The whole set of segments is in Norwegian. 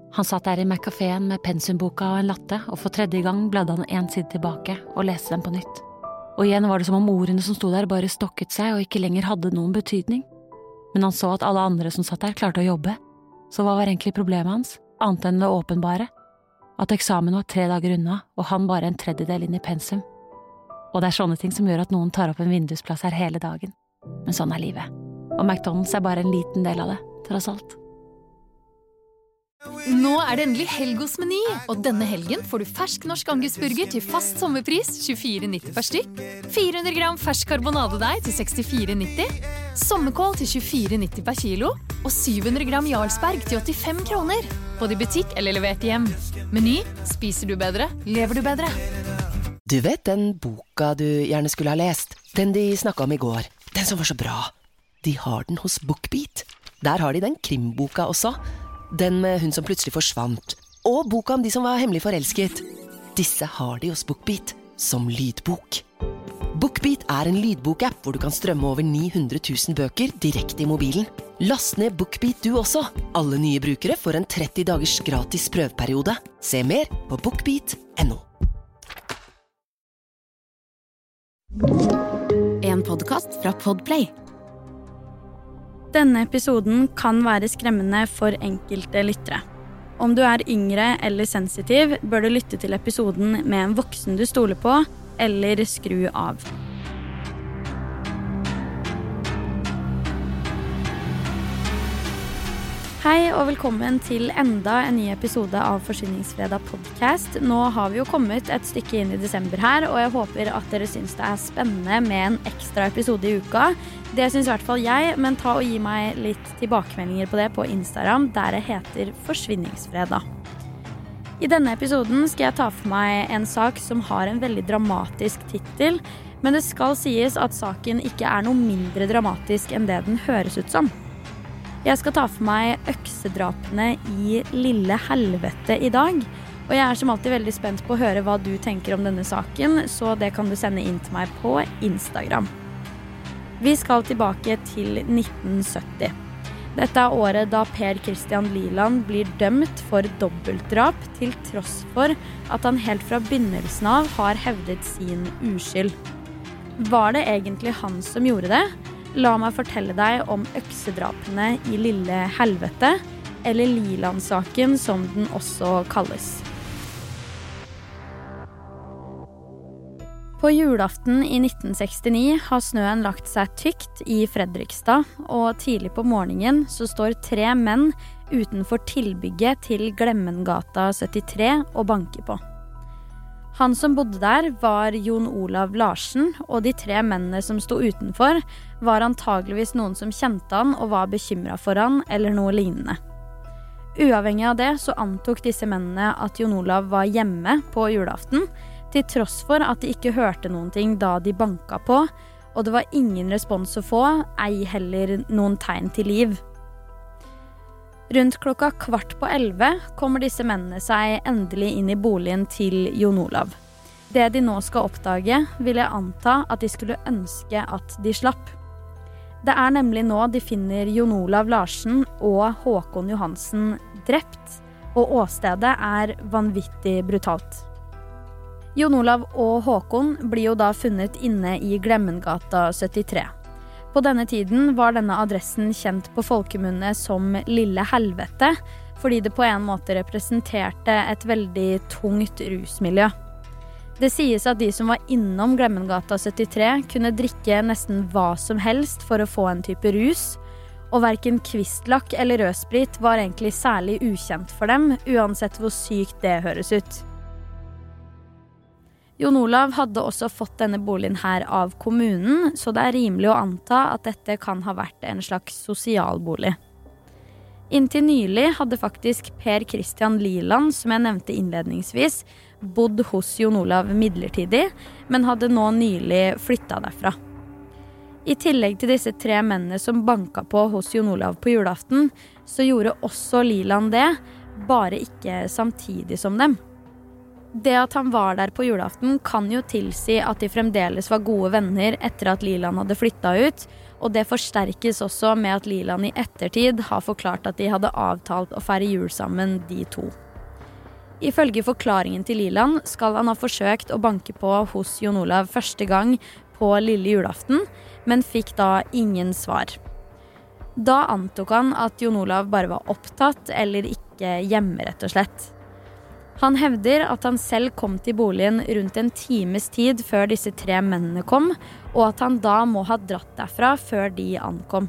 Han satt der i McCaféen med pensumboka og en latte, og for tredje gang bladde han en side tilbake og leste den på nytt. Og igjen var det som om ordene som sto der bare stokket seg og ikke lenger hadde noen betydning. Men han så at alle andre som satt der klarte å jobbe, så hva var egentlig problemet hans, annet enn det åpenbare? At eksamen var 3 dager unna, og han bare en tredjedel inn i pensum. Og det er sånne ting som gjør at noen tar opp en vindusplass her hele dagen. Men sånn er livet. Og McDonald's er bare en liten del av det, tross alt. Nå er det endelig helg hos Meny, og denne helgen får du fersk norsk angusburger til fast sommerpris 24,90 per stykk, 400 gram fersk karbonadedeig til 64,90, sommerkål til 24,90 per kilo, og 700 gram Jarlsberg til 85 kroner, både i butikk eller levert hjem. Meny, spiser du bedre, lever du bedre. Du vet den boka du gjerne skulle ha lest? Den de snakket om i går, den som var så bra. De har den hos BookBeat. Der har de den krimboka også. Den med hun som plutselig forsvant. Og boka om de som var hemmelig forelsket. Disse har de hos BookBeat som lydbok. BookBeat er en lydbokapp hvor du kan strømme over 900 000 bøker direkte i mobilen. Last ned BookBeat du også. Alle nye brukere får en 30 dagers gratis prøveperiode. Se mer på bookbeat.no. En podcast fra Podplay. Denne episoden kan være skremmende for enkelte lyttere. Om du er yngre eller sensitiv, bør du lytte til episoden med en voksen du stoler på, eller skru av. Hei og velkommen til enda en ny episode av Forsyningsfredag podcast. Nå har vi jo kommet et stykke inn i desember her, og jeg håper at dere synes det er spennende med en ekstra episode i uka. Det synes i hvert fall jeg, men ta og gi meg litt tilbakemeldinger på det på Instagram, der det heter Forsyningsfredag. I denne episoden skal jeg ta for meg en sak som har en veldig dramatisk titel, men det skal sies at saken ikke er noe mindre dramatisk enn det den høres ut som. Jeg skal ta for meg øksedrapene i Lille Helvete i dag, og jeg er som alltid veldig spent på å høre hva du tenker om denne saken, så det kan du sende inn til meg på Instagram. Vi skal tilbake til 1970. Dette er året da Per Christian Liland blir dømt for dobbeltdrap, til tross for at han helt fra begynnelsen av har hevdet sin uskyld. Var det egentlig han som gjorde det? La meg fortelle deg om øksedrapene i Lille Helvete, eller Liland-saken som den også kalles. På julaften i 1969 har snøen lagt seg tykt i Fredrikstad, og tidlig på morgenen så står 3 menn utenfor tilbygget til Glemmengata 73 og banker på. Han som bodde der var Jon Olav Larsen, og de 3 mennene som sto utenfor var antageligvis noen som kjente han og var bekymret for han eller noe lignende. Uavhengig av det så antok disse mennene at Jon Olav var hjemme på julaften, til tross for at de ikke hørte noen ting da de banka på, og det var ingen respons å få, ei heller noen tegn til liv. Rundt 11:15 kommer disse mennene seg endelig inn i boligen til Jon Olav. Det de nå skal oppdage, vil jeg anta at de skulle ønske at de slapp. Det er nemlig nå de finner Jon Olav Larsen og Håkon Johansen drept, og åstedet er vanvittig brutalt. Jon Olav og Håkon blir jo da funnet inne i Glemmengata 73. På denne tiden var denne adressen kjent på folkemunne som Lille Helvete, fordi det på en måte representerte et veldig tungt rusmiljø. Det sies at de som var innom Glemmengata 73 kunne drikke nesten hva som helst for å få en type rus, og hverken kvistlakk eller rødsprit var egentlig særlig ukjent for dem, uansett hvor sykt det høres ut. Jon Olav hadde også fått denne boligen her av kommunen, så det er rimelig å anta at dette kan ha vært en slags sosialbolig. Inntil nylig hadde faktisk Per Christian Liland, som jeg nevnte innledningsvis, bodd hos Jon Olav midlertidig, men hadde nå nylig flyttet derfra. I tillegg til disse 3 mennene som banka på hos Jon Olav på julaften, så gjorde også Liland det, bare ikke samtidig som dem. Det at han var der på julaften kan jo tilsi at de fremdeles var gode venner etter at Liland hadde flyttet ut, og det forsterkes også med at Liland I ettertid har forklart at de hadde avtalt å feire jul sammen, de to. Ifølge forklaringen til Liland skal han ha forsøkt å banke på hos Jon Olav første gang på lille julaften, men fikk da ingen svar. Da antok han at Jon Olav bare var opptatt eller ikke hjemme, rett og slett. Han hevder at han selv kom til boligen rundt en times tid før disse 3 mennene kom, og at han da må ha dratt derfra før de ankom.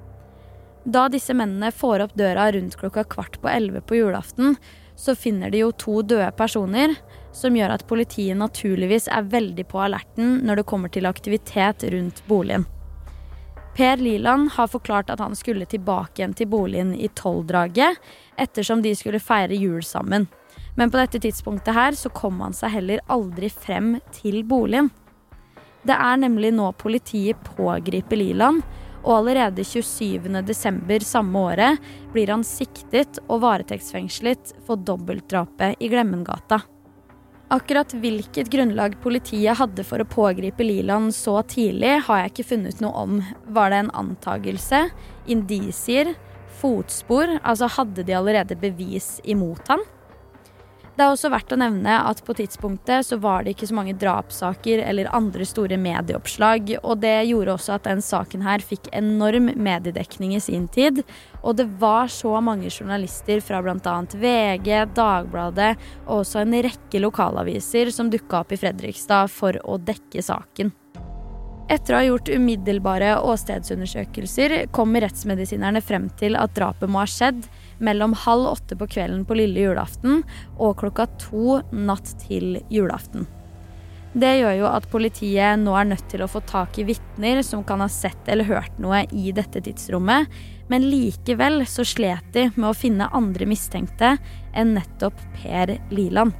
Da disse mennene får opp døra rundt 11:15 på julaften, så finner de jo 2 døde personer, som gjør at politiet naturligvis veldig på alerten når det kommer til aktivitet rundt boligen. Per Liland har forklart at han skulle tilbake igjen til boligen I 12-draget, ettersom de skulle feire jul sammen. Men på dette tidspunktet her så kom han seg heller aldri frem til boligen. Det nemlig nå politiet pågriper Liland, og allerede 27. desember samme året blir han siktet og varetektsfengslet for dobbeltdrapet I Glemmengata. Akkurat hvilket grunnlag politiet hadde for å pågripe Liland så tidlig har jeg ikke funnet noe om. Var det en antagelse, indisier, fotspor, altså hadde de allerede bevis imot han? Det også verdt å nevne at på tidspunktet så var det ikke så mange drapssaker eller andre store medieoppslag, og det gjorde også at den saken her fikk enorm mediedekning I sin tid, og det var så mange journalister fra blant annet VG, Dagbladet og også en rekke lokalaviser som dukket opp I Fredrikstad for å dekke saken. Etter å ha gjort umiddelbare åstedsundersøkelser kommer rettsmedisinerne frem til at drapet må ha skjedd mellom 7:30 på kvelden på lille julaften og 2:00 natt til julaften. Det gjør jo at politiet nå nødt til å få tak I vitner som kan ha sett eller hørt noe I dette tidsrommet, men likevel så slet de med å finne andre mistenkte enn nettopp Per Liland.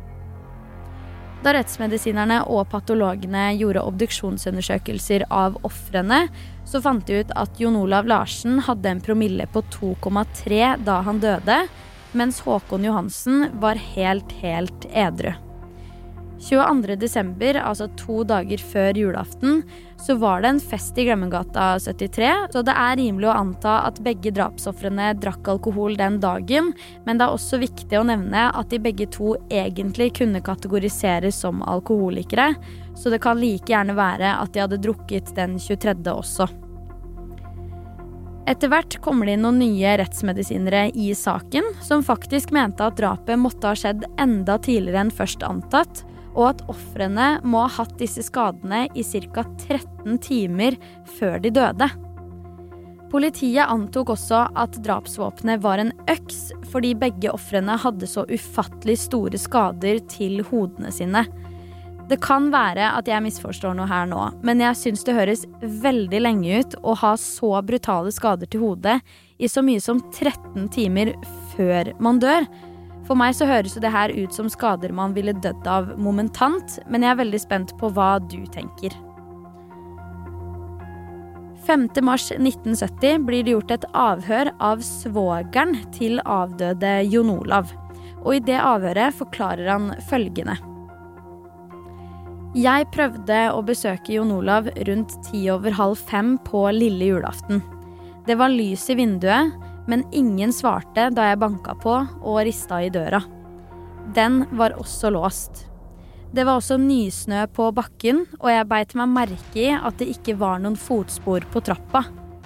Da rettsmedisinerne og patologene gjorde obduksjonsundersøkelser av offrene, så fant de ut at Jon Olav Larsen hadde en promille på 2,3 da han døde, mens Håkon Johansen var helt edru. 22. desember, altså 2 dager før julaften, så var det en fest I Glemmengata 73, så det rimelig å anta at begge drapsoffrene drakk alkohol den dagen, men det også viktig å nevne at de begge to egentlig kunne kategoriseres som alkoholikere, så det kan like gjerne være at de hadde drukket den 23. også. Etter hvert kommer det inn noen nye rettsmedisinere I saken, som faktisk mente at drapet måtte ha skjedd enda tidligere enn først antatt, og at offrene må ha hatt disse skadene I ca. 13 timer før de døde. Politiet antok også at drapsvåpenet var en øks, fordi begge offrene hadde så ufattelig store skader til hodene sine. Det kan være at jeg misforstår noe her nå, men jeg synes det høres veldig lenge ut å ha så brutale skader til hodet I så mye som 13 timer før man dør. For meg så høres det her ut som skader man ville dødd av momentant, men jeg veldig spent på hva du tenker. 5. mars 1970 blir det gjort et avhør av svågeren til avdøde Jon Olav, og I det avhøret forklarer han følgende. Jeg prøvde å besøke Jon Olav rundt 4:45 på lille julaften. Det var lys I vinduet, men ingen svarte da jeg banka på og ristet I døra. Den var også låst. Det var også nysnø på bakken, og jeg beit meg merke I at det ikke var noen fotspor på trappa.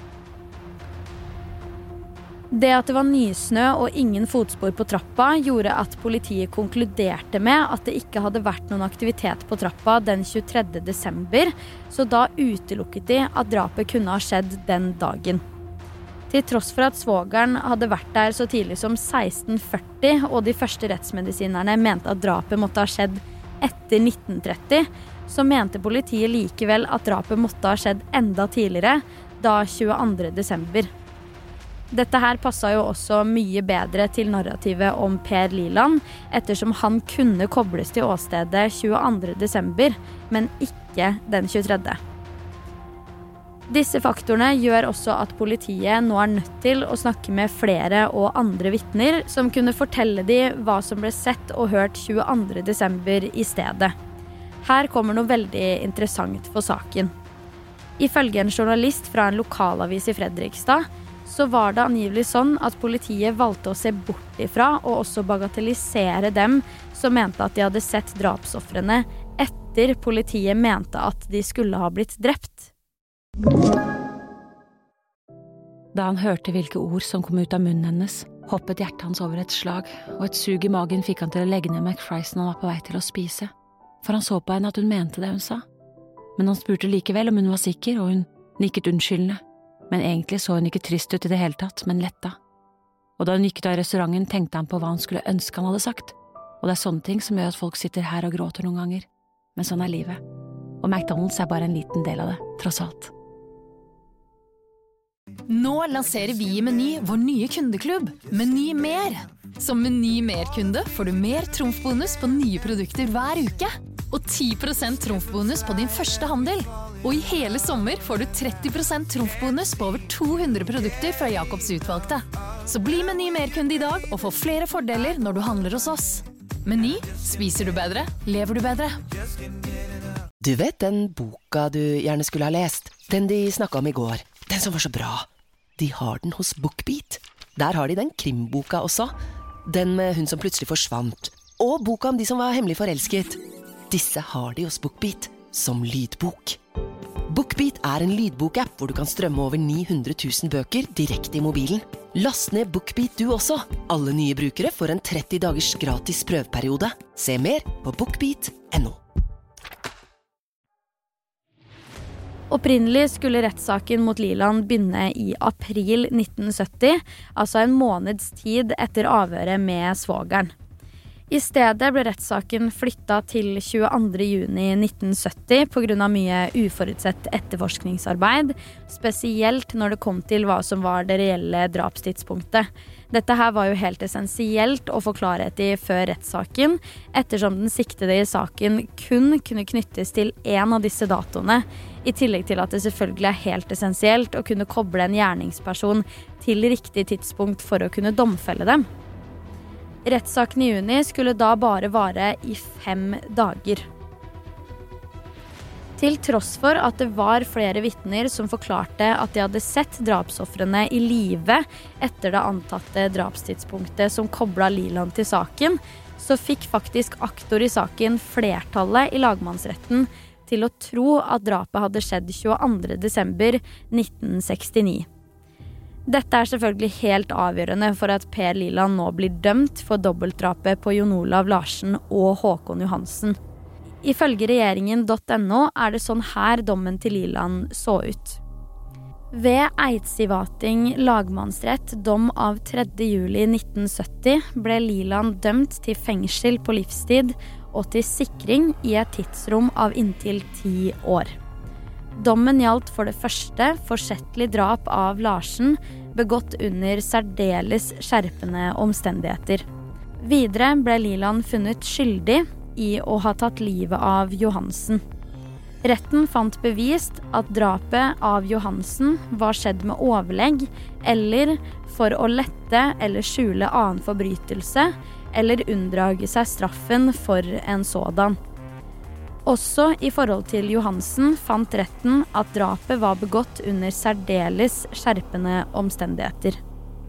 Det at det var nysnø og ingen fotspor på trappa gjorde at politiet konkluderte med at det ikke hadde vært noen aktivitet på trappa den 23. desember, så da utelukket de at drapet kunne ha skjedd den dagen. Til tross for at svågeren hadde vært der så tidlig som 1640, og de første rettsmedisinerne mente at drapet måtte ha skjedd etter 1930, så mente politiet likevel at drapet måtte ha skjedd enda tidligere, da 22. desember. Dette her passet jo også mye bedre til narrativet om Per Liland, ettersom han kunne kobles til åstedet 22. desember, men ikke den 23. Disse faktorene gjør også at politiet nå nødt til å snakke med flere og andre vitner som kunne fortelle de hva som ble sett og hørt 22. desember I stedet. Her kommer noe veldig interessant for saken. Ifølge en journalist fra en lokalavis I Fredrikstad, så var det angivelig sånn at politiet valgte å se bort ifra og også bagatellisere dem som mente at de hadde sett drapsoffrene etter politiet mente at de skulle ha blitt drept. Da han hørte hvilke ord som kom ut av munnen hennes, hoppet hjertet hans over et slag, og et sug I magen fikk han til å legge ned McFriesen han var på vei til å spise, for han så på henne at hun mente det hun sa. Men han spurte likevel om hun var sikker, og hun nikket unnskyldende. Men egentlig så hun ikke trist ut I det hele tatt, men letta. Og da hun gikk ut av restauranten, tenkte han på hva han skulle ønske han hadde sagt. Og det sånne ting som gjør at folk sitter her og gråter noen ganger. Men sånn livet. Og McDonald's bare en liten del av det, tross alt. Nå lanserer vi I Meny vår nye kundeklubb, Meny Mer. Som Meny Mer-kunde får du mer trumfbonus på nye produkter hver uke. Og 10% trumfbonus på din første handel. Og I hele sommer får du 30% trumfbonus på over 200 produkter fra Jacobs utvalgte. Så bli Meny Mer-kunde I dag og få flere fordeler når du handler hos oss. Meny, spiser du bedre, lever du bedre. Du vet den boka du gjerne skulle ha lest? Den de snakket om I går. Den som var så bra. De har den hos BookBeat. Der har de den krimboka også. Den med hun som plutselig forsvant. Og boka om de som var hemmelig forelsket. Disse har de hos BookBeat som lydbok. BookBeat en lydbokapp hvor du kan strømme over 900 000 bøker direkte I mobilen. Last ned BookBeat du også. Alle nye brukere får en 30 dagers gratis prøveperiode. Se mer på bookbeat.no. Opprinnelig skulle rettssaken mot Liland begynne I april 1970, altså en måneds tid etter avhøret med svogeren. I stedet ble rettssaken flyttet til 22. juni 1970 på grunn av mye uforutsett etterforskningsarbeid, spesielt når det kom til hva som var det reelle drapstidspunktet. Dette her var jo helt essensielt å få klarhet I før rettssaken, ettersom den siktede I saken kun kunne knyttes til en av disse datoene, I tillegg til at det selvfølgelig helt essensielt å kunne koble en gjerningsperson til riktig tidspunkt for å kunne domfelle dem. Rettssaken I juni skulle da bare vare I 5 dager. Til tross for at det var flere vittner som forklarte at de hadde sett drapsoffrene I live etter det antatte drapstidspunktet som koblet Liland til saken, så fikk faktisk aktor I saken flertallet I lagmannsretten til å tro at drapet hadde skjedd 22. desember 1969. Dette selvfølgelig helt avgjørende for at Per Liland nå blir dømt for dobbeltdrapet på Jon Olav Larsen og Håkon Johansen. Ifølge regjeringen.no det sånn her dommen til Liland så ut. Ved Eidsivating lagmannsrett dom av 3. juli 1970 ble Liland dømt til fengsel på livstid og til sikring I et tidsrom av inntil 10 år. Dommen gjaldt for det første forsettlig drap av Larsen, begått under særdeles skjerpende omstendigheter. Videre ble Liland funnet skyldig I å ha tatt livet av Johansen. Retten fant bevist at drapet av Johansen var skjedd med overlegg, eller for å lette eller skjule annen forbrytelse, eller unndrage seg straffen for en sådan. Også I forhold til Johansen fant retten at drapet var begått under særdeles skjerpende omstendigheter.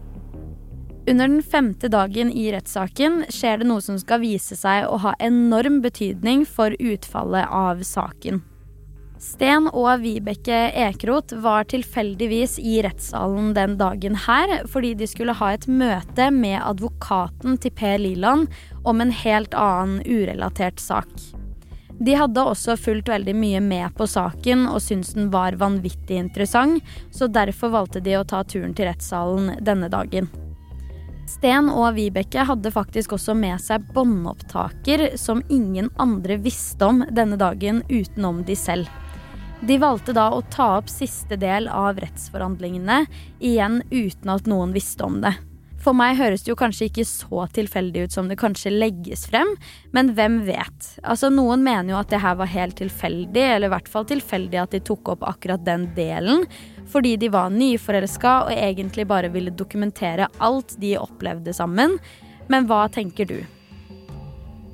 Under den 5. dagen I rettssaken skjer det noe som skal vise seg å ha enorm betydning for utfallet av saken. Sten og Vibeke Ekeroth var tilfeldigvis I rettssalen den dagen her, fordi de skulle ha et møte med advokaten til Per Liland om en helt annen urelatert sak. De hadde også fulgt veldig mye med på saken og syntes den var vanvittig interessant, så derfor valgte de å ta turen til rettssalen denne dagen. Sten og Vibeke hadde faktisk også med seg båndopptaker som ingen andre visste om denne dagen utenom de selv. De valgte da å ta opp siste del av rettsforhandlingene, igjen uten at noen visste om det. For meg høres det jo kanskje ikke så tilfeldig ut som det kanskje legges frem, men hvem vet? Altså noen mener jo at det her var helt tilfeldig, eller I hvert fall tilfeldig at de tok opp akkurat den delen, fordi de var nyforelsket og egentlig bare ville dokumentere alt de opplevde sammen. Men hva tenker du?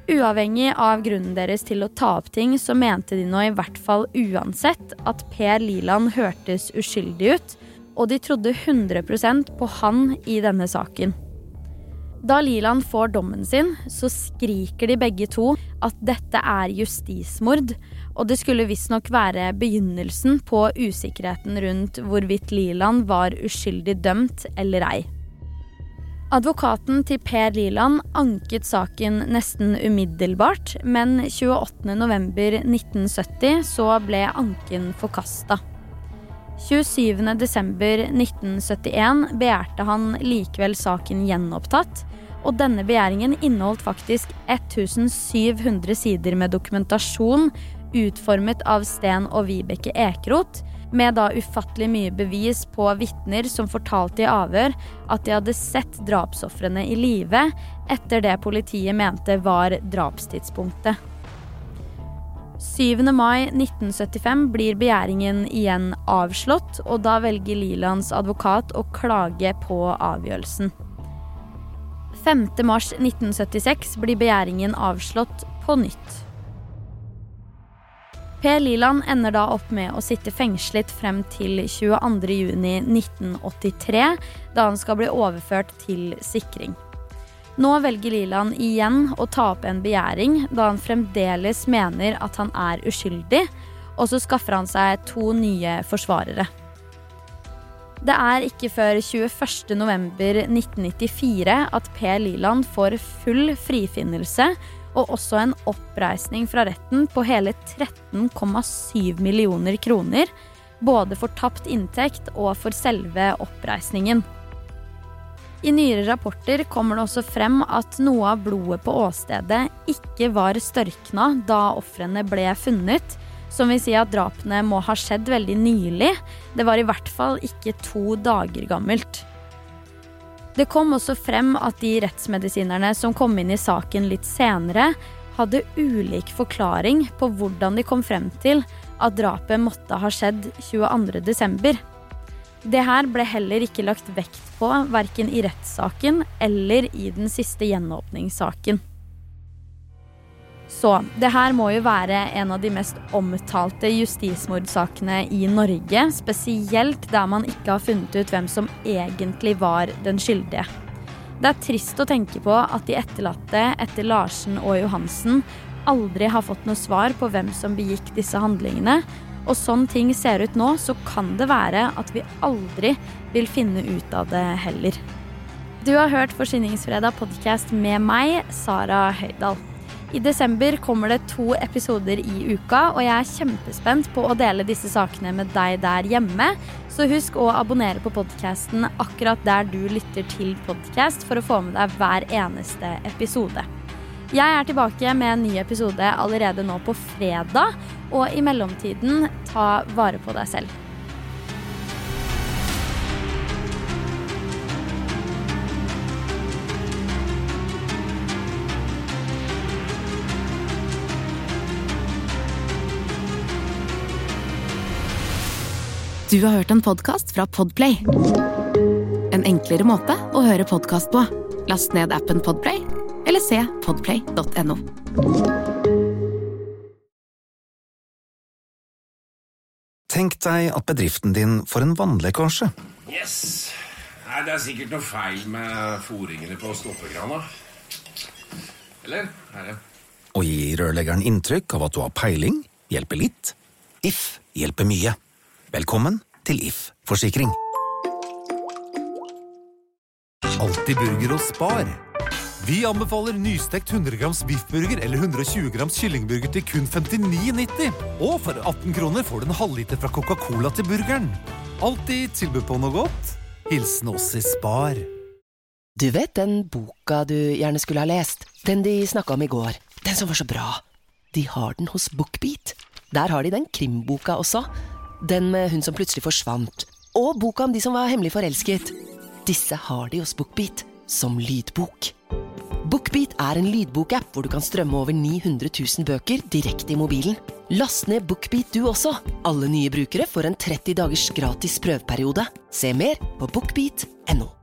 Uavhengig av grunnen deres til å ta opp ting, så mente de nå i hvert fall uansett at Per Liland hørtes uskyldig ut, og de trodde 100% på han i denne saken. Da Liland får dommen sin, så skriker de begge to at dette justismord, og det skulle visst nok være begynnelsen på usikkerheten rundt hvorvidt Liland var uskyldig dømt eller ei. Advokaten til Per Liland anket saken nesten umiddelbart, men 28. november 1970 så ble anken forkastet. 27. desember 1971 begjærte han likevel saken gjenopptatt, og denne begjæringen inneholdt faktisk 1700 sider med dokumentasjon utformet av Sten og Vibeke Ekeroth, med da ufattelig mye bevis på vittner som fortalte i avhør at de hadde sett drapsoffrene i live etter det politiet mente var drapstidspunktet. 7. mai 1975 blir begjæringen igjen avslått, og da velger Lilands advokat å klage på avgjørelsen. 5. mars 1976 blir begjæringen avslått på nytt. Per Liland ender da opp med å sitte fengslet frem til 22. juni 1983, da han skal bli overført til sikring. Nå velger Liland igjen å ta opp en begjæring, da han fremdeles mener at han uskyldig, og så skaffer han seg 2 nye forsvarere. Det ikke før 21. november 1994 at Per Liland får full frifinnelse, og også en oppreisning fra retten på hele 13,7 millioner kroner, både for tapt inntekt og for selve oppreisningen. I nyere rapporter kommer det også frem at noe av blodet på åstedet ikke var størkna da offrene ble funnet, som vil si at drapene må ha skjedd veldig nylig. Det var i hvert fall ikke 2 dager gammelt. Det kom også frem at de rettsmedisinerne som kom inn i saken litt senere, hadde ulik forklaring på hvordan de kom frem til at drapet måtte ha skjedd 22. desember. Det her ble heller ikke lagt vekt på, hverken i rettssaken eller i den siste gjenåpningssaken. Så, det her må jo være en av de mest omtalte justismordsakene i Norge, spesielt der man ikke har funnet ut hvem som egentlig var den skyldige. Det trist å tenke på at de etterlatte etter Larsen og Johansen aldri har fått noe svar på hvem som begikk disse handlingene, og sånn ting ser ut nå, så kan det være at vi aldri vil finne ut av det heller. Du har hørt Forsyningsfredag podcast med meg, Sara Høydal. I desember kommer det 2 episoder i uka, og jeg kjempespent på å dele disse sakene med deg der hjemme. Så husk å abonnere på podcasten akkurat der du lytter til podcast for å få med deg hver eneste episode. Jeg tilbake med en ny episode allerede nå på fredag, og i mellomtiden, ta vare på deg selv. Du har hørt en podcast fra Podplay. En enklere måte å høre podcast på. Last ned appen Podplay, eller se podplay.no. Tenk deg at bedriften din får en vannlekkasje. Yes! Nei, det sikkert noe feil med foringene på stoppekrana. Eller? Det? Og gi rørleggeren inntrykk av at du har peiling, hjelper litt. If hjelper mye. Velkommen til If Forsikring. Alltid burger og Spar. Vi anbefaler nystekt 100 grams biffburger eller 120 grams kyllingburger til kun 59,90. Og for 18 kroner får du en halvliter fra Coca-Cola til burgeren. Alltid tilbud på noe godt. Hilsen oss i Spar. Du vet den boka du gjerne skulle ha lest? Den de snakket om i går. Den som var så bra. De har den hos BookBeat. Der har de den krimboka også. Den med hun som plutselig forsvant. Og boka om de som var hemmelig forelsket. Disse har de hos BookBeat som lydbok. BookBeat en lydbokapp hvor du kan strømme over 900 000 bøker direkte i mobilen. Last ned BookBeat du også. Alle nye brukere får en 30 dagers gratis prøveperiode. Se mer på bookbeat.no.